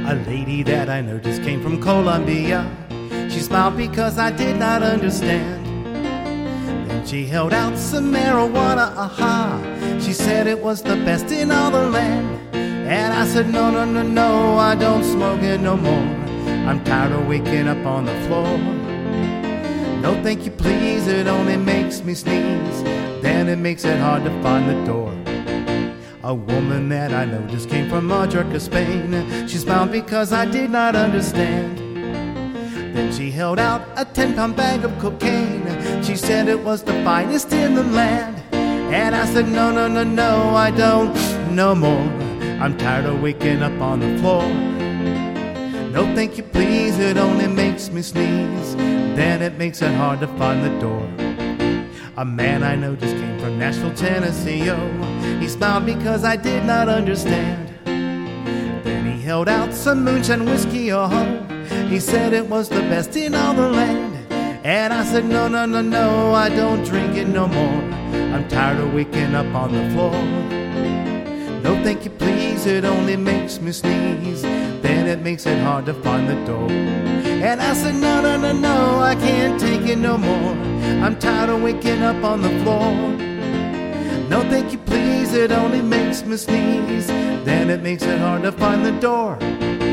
A lady that I know just came from Colombia. She smiled because I did not understand. Then she held out some marijuana, She said it was the best in all the land. And I said, no, no, no, no, I don't smoke it no more. I'm tired of waking up on the floor. No, thank you, please, it only makes me sneeze. Then it makes it hard to find the door. A woman that I know just came from Majorca, Spain. She smiled because I did not understand. Then she held out a 10-pound bag of cocaine. She said it was the finest in the land. And I said, no, no, no, no, I don't no more. I'm tired of waking up on the floor. No, thank you, please, it only makes me sneeze. Then it makes it hard to find the door. A man I know just came from Nashville, Tennessee, He smiled because I did not understand. Then he held out some moonshine whiskey, He said it was the best in all the land. And I said, no, no, no, no, I don't drink it no more. I'm tired of waking up on the floor. No, thank you, please, it only makes me sneeze. Then it makes it hard to find the door. And I said, no, no, no, no, I can't take it no more. I'm tired of waking up on the floor. No, thank you, please, it only makes me sneeze. Then it makes it hard to find the door.